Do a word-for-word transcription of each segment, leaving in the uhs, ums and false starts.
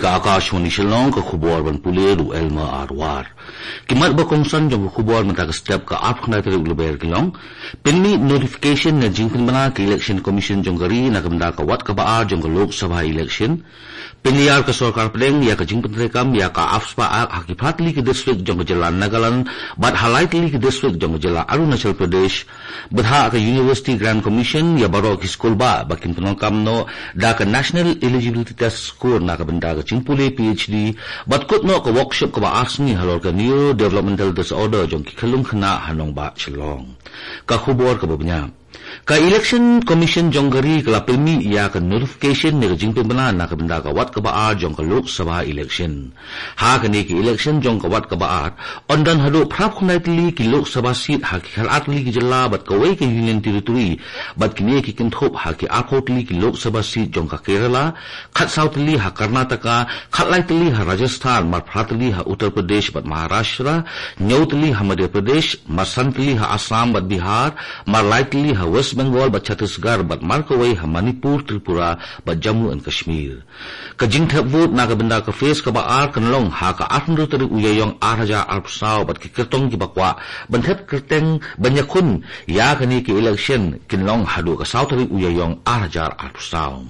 ka Akashwani Shillong ka khubor ban pule ru elma arwar kimat ba kongsan jong khubor mata ka step ka ap khna tere ulober kilong penmi notification na jingpin bana ka election commission jong gari na kamda ka wat ka ba jong ka lok sabha election peniyar ka sarkar pedeng ya ka jingpin rekam ya ka afspa ak hakipatli ka district jong ka jalan Nagaland but highlightly ka district jong ka jala Arunachal Pradesh badha ka university grand commission ya baro ki school ba bakin penongkam no da ka national eligibility test score na ka benda ka chimpule PhD bat kot no ka workshop ka ba asmi halor ka neuro developmental disorder jong ki khalung khna hanong ba chlong ka khubor ka babnya ka election commission jong gari ka lapilmi ya ka notification ni ka jingpin bana na ka benda ka wat ka ba jong ka lok sabha election ha ka ni ki election jong ka wat ka ba ondan hado prap khnaitli ki lok sabha seat ha ki khalatli ki jalla bat ka wei ki union territory bat ki ni ki kinthop ha ki akhotli ki lok sabha seat jong ka Kerala khat southli ha Karnataka khatlaitli ha Rajasthan mar pratli ha Uttar Pradesh bat Maharashtra nyautli ha Madhya Pradesh masantli ha Assam bat Bihar mar lightli ha West Bengal bat Chhattisgarh bat Markawai ha Manipur Tripura bat Jammu and Kashmir ka jingthap vote na ka benda ka face ka ba ar kanlong ha ka atnru tari uyayong araja arpsao bat ki kertong ki bakwa banthep kerteng banyakhun ya kani ki election kinlong hadu ka sautari uyayong araja arpsao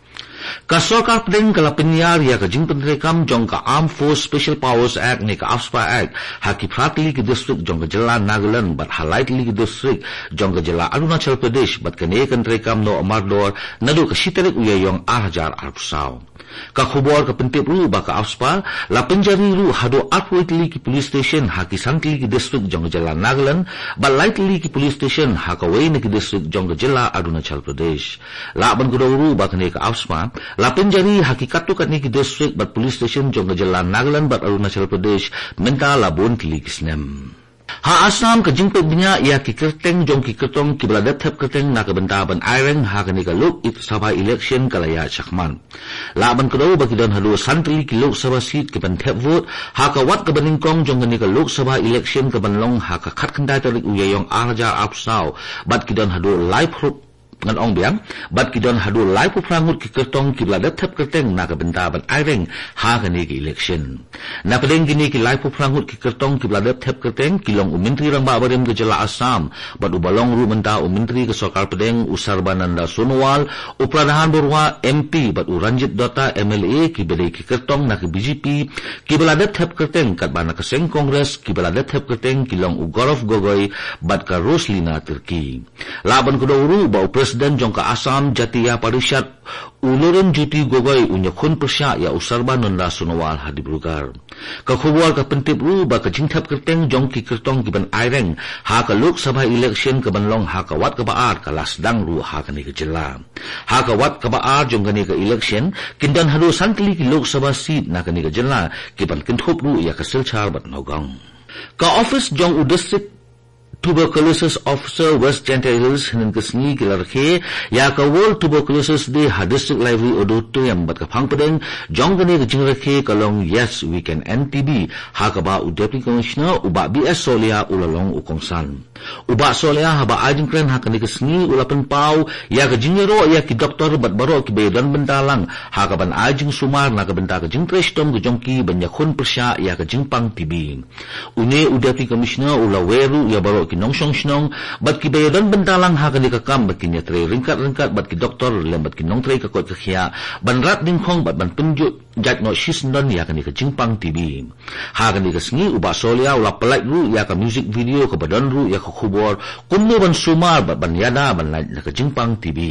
ka sarkar pedeng ka lapinyar ya ka jingpin rekam jong ka Armed Force Special Powers Act ni ka AFSPA Act haki pratli ki district jong ka jala Nagaland but highlightly ki district jong ka jala Arunachal Pradesh but kane kan rekam no amardor nadu ka sitarik uyayong arajar arpsao ka khubor ka pentip ru ba ka AFSPA lapinjari ru hado atwitli ki police station haki santli ki district jong ka jala Nagaland but lightly ki police station haka wei ni ki district jong ka jala Arunachal Pradesh la ban gudo ru ba kane ka AFSPA lapinjari hakikat tu kat ni ki district bat police station jong ka jala Nagaland bat Arunachal Pradesh minta labon kili kisnem ha Assam ka jingpet binya ya ki kerteng jong ki kertong ki beladat thep kerteng na ka benda ban aireng ha ka ni ka lok it sabha election kalaya chakman la ban kado bagi dan halu santli ki lok sabha seat ki ban thep vote ha ka wat ka baningkong jong ka ni ka lok sabha election ka ban long ha ka khat khandai tarik uyayong araja apsau bat ki dan halu live ngan ong biang bat ki don hadu lai pu prangut ki kertong ki beladat thep kerteng na ka benda ban aireng ha ka ni ki election na pedeng gini ki lai pu prangut ki kertong ki beladat thep kerteng ki long umintri rang ba barem ke jala Assam bat ubalong ru menta umintri ke sarkar pedeng Usarbananda Sonowal upradhan Borwa M P bat uranjit Dota M L A ki bedai ki kertong na ki B J P ki beladat thep kerteng kat bana ka seng Congress ki beladat thep kerteng ki long Ugorov Gogoi bat ka Roslina Turki laban kudo ru ba Presiden jong ka Assam Jatiya Parishad Uluren Juti Gogoi unyakhun persya ya Usarbananda Sonowal hadibrugar ka khubor ka pentip ru ba ka jingthap kerteng jong ki kertong ki ban aireng ha ka lok sabha election ka ban long ha ka wat ka baar ka lasdang ru ha ka ni ka jilla ha ka wat ka baar jong ka ni ka election kindan hadu santli ki lok sabha seat na ka ni ka jilla ki ban kinthop ru ya ka silchar bat nogang ka office jong u district Tuberculosis Officer West Gentiles hinan kasni kilarke ya ka World Tuberculosis Day ha District Library Auditorium bat ka phangpadeng jong gani ka jingrake kalong yes we can end T B ha ka ba u Deputy Commissioner uba B S Solia ulalong ukongsan uba Solia ha ba ajing kren ha kani kasni ulapan pau ya ka jingero ya ki doktor bat baro ki bedan bentalang ha ka ban ajing sumar na ka benta ka jingtrestom ka jongki banyakhun persya ya ka jingpang T B une u Deputy Commissioner ulaweru ya baro kinong song snong bat ki bayadan bentalang ha kani ka kam bat ki nyatre ringkat ringkat bat ki doktor lem bat ki nong tre ka kot ka khia ban rat ding khong bat ban punju jat no shisndon ya kani ka jingpang T V ha kani ka sngi uba Solia ula pelai ru ya ka music video ka badan ru ya ka khubor kumno ban sumar bat ban yada ban lai ka jingpang T V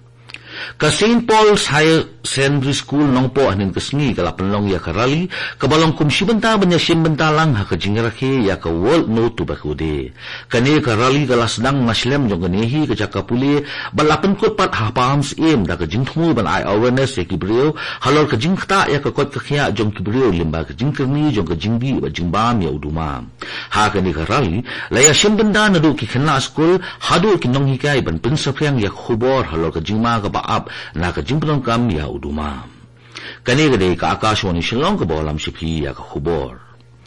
ka Saint Paul's Higher Secondary School nongpo hanin kasngi kala penlong ya karali kabalong kumsi benta banya sim benta lang ha ka jingrake ya ka World No Tobacco Day kani karali kala sedang maslem jong kanehi ka jakapuli balapen kot pat ha pams em da ka jingthmu ban ai awareness ya kibriyo halor ka jingkhta ya ka kot ka khia jong kibriyo limba ka jingkerni jong ka jingbi ba jingbam ya uduma ha kani karali la ya sim benta nadu ki khna school hadu ki nong hikai ban pinsaphyang ya khubor halor ka jingma ka up na ka jingplong kam ya uduma kani gade ka Akashwani Shillong ka bolam shiphi ya ka khubor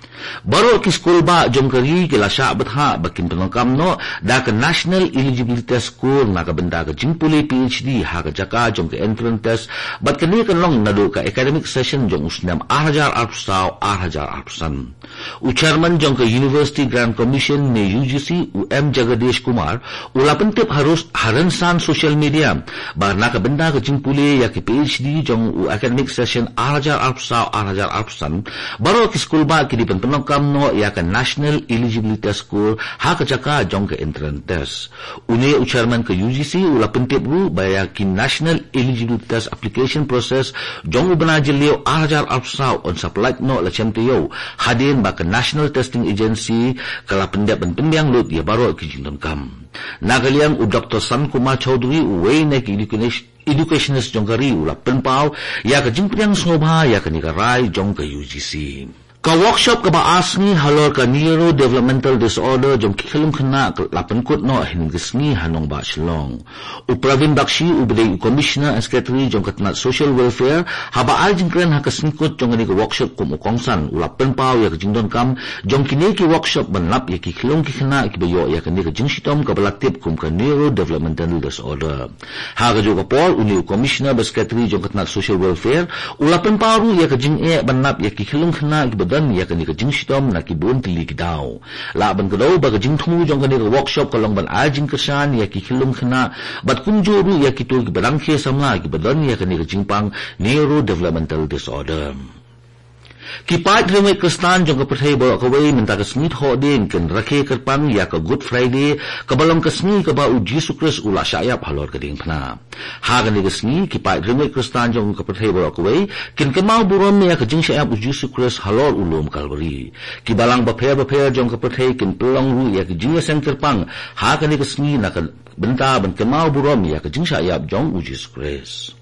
Baru ki school ba jong kari ki lasya betha bakin penangkam no da ke national eligibility test score na ka benda ka jingpuli P H D ha ka jaka jong ke entrance test bat kani kan long nado ka academic session jong usnam आठ हज़ार आठ सौ आठ हज़ार आठ सौ u chairman jong ke University Grant Commission ne U G C u M Jagadish Kumar ula pentip harus haransan social media ba na ka benda ka jingpuli ya ki P H D jong u academic session आठ हज़ार आठ सौ आठ हज़ार आठ सौ baru ki school ba ki di penokam no ya ka national eligibility test score ha ka jaka jong ke entrance test une u chairman ke U G C ula pentip ru ba ya ki national eligibility test application process jong u bana jelio आठ हज़ार आठ सौ on supply no la chem teo hadin ba ka national testing agency kala pendap ben pendiang lut ya baru ki jington kam nagaliang u Doctor San Kumar Chaudhary u wei na ki education educationist jong kari ula penpau ya ka jingpiang sobha ya ka nikarai jong ka U G C ka workshop ka ba asni halor ka neuro developmental disorder jong kikhalum khna lapan kut no hin gisni hanong ba shlong u Pravin Bakshi u bidai commissioner and secretary jong katnat social welfare haba al jingkren ha kasnikut jong ni ka workshop kum ukongsan u lapan pau ya ka jingdon kam jong kini ki workshop banlap ya kikhalum kikhna ki bayo ya ka ni ka jingshitom ka balaktip kum ka neuro developmental disorder ha ka jo ka pol u ni commissioner and secretary jong katnat social welfare u lapan pau ya ka jing e banlap ya kikhalum khna ki dan ya kani ka jingshitom na ki bon tili ki daw la ban ka daw ba ka jingthu jong kani ka workshop ka long ban a jing kasan ya ki khilum khna bat kunjuru ya ki to ki badang khe samla ki badan ya kani ka jingpang neuro developmental disorder ki pai dreme kristan jong ka pathai ba ka wei minta ka smith ho den ken rakhe karpang ya ka good friday ka balong ka sni ka ba u Jesus Christ ula shaya phalor ka ding phna ha ga ni ka sni ki pai dreme kristan jong ka pathai ba ka wei ken ka mau burom ya ka jing shaya u Jesus Christ halor ulum kalvari ki balang ba pher ba pher jong ka pathai ken pelong ru ya ka jing sen karpang ha ga ni ka sni na ka benta ban ka mau burom ya ka jing shaya jong u Jesus Christ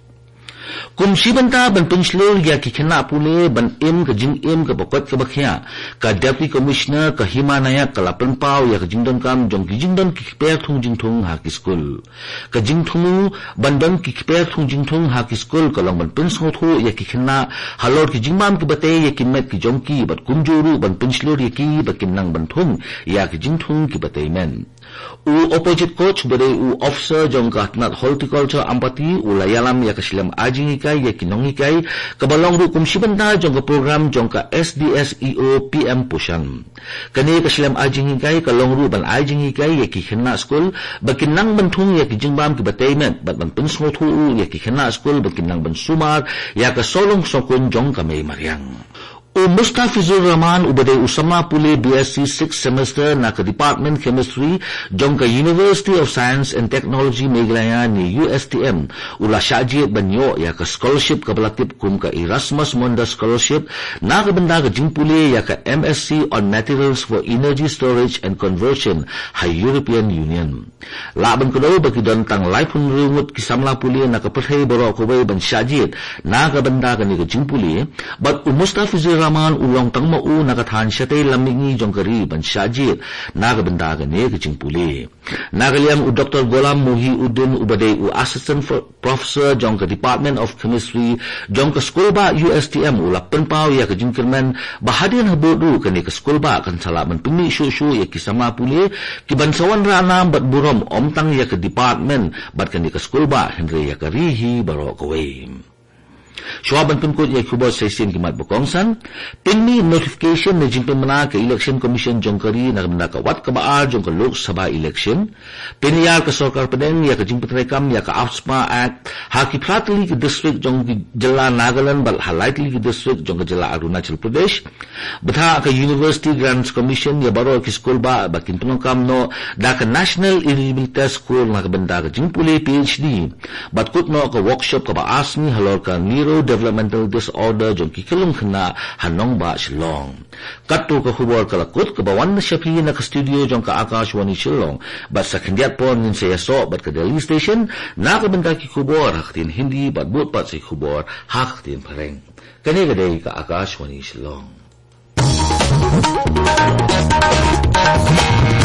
kum sibanta ban penslor ya ki khna pule ban em ka jing em ka bakot ka bakhya ka deputy commissioner ka himanaya ka lapan pau ya ka jingdon kam jong ki jingdon ki per thung jing thung ha ki school ka jing thung ban don ki per thung jing thung ha ki school ka long ban pen so thu ya ki khna halor ki jingmam ki bate ya ki met ki jong ki bat kumjuru ban penslor ya ki ba kinang ban thung ya ki jing thung ki bate men u opposite coach bade u officer jong ka nat horticulture ampati u layalam ya ka silam ajing ikai ya kinong ikai kabalong ru kum sibanta jong ka program jong ka S D S E O P M pushan kani ka silam ajing ikai ka long ru ban ajing ikai ya ki khna school bakinang banthung ya ki jingbam ki batayment bat ban pensmo thu ya ki khna school bakinang ban sumar ya ka solong sokun jong ka may mariang u Mustafizur Rahman ubade usama pule B S c sixth semester na ka department chemistry jong ka University of Science and Technology Meghalaya ni U S T M ula shaji banyo ya ka scholarship ka balaktip kum ka Erasmus Munda scholarship na ka benda ka jingpule ya ka M S c on materials for energy storage and conversion ha European Union laban ko daw baki don tang laipun rumut kisamla pule na ka pathai baro ko bay ban shaji na ka benda ka ni ka jingpule but u Mustafizur Rahman ulong tang mau nakathan syate lamingi jongkari ban syajir naga benda ga ne ke jingpule nagaliam u Doctor Golam Muhyiddin ubade u assistant professor jong ka department of chemistry jong ka school ba U S T M ula penpau ya ka jingkerman bahadian habodu ka ne ka school ba kan sala man pimi shu shu ya kisama pule ki bansawan rana bat burom omtang ya ka department bat ka ne ka school ba henry ya ka rihi baro ko we Shuaban pengkut ya kubot session kimat bukongsan pinmi notification na jingpin mana ke election commission jongkari na kamanda ka wat kabaar jong ka Lok Sabha election piniyar ka sarkar pedeng ya ka jingpin rekam ya ka AFSPA act haki pratli ke district jong jala Nagaland bal halaitli ke district jong jala Arunachal Pradesh betha ka University Grants Commission ya baro ki school ba bakin penongkam no da ka national eligibility test school na kamanda ka jingpuli P H D batkut no ka workshop ka ba asni halor ka neuro developmental disorder jong kikelung khna hanong ba Shillong katto ka khubor kalakut ka bawan na shafi na ka studio jong ka Akashwani Shillong bat sa khandiat pon nin sa yaso bat ka Delhi station na ka benda ki khubor haktin hindi bat but pat sa khubor haktin pareng kani ka day ka Akashwani Shillong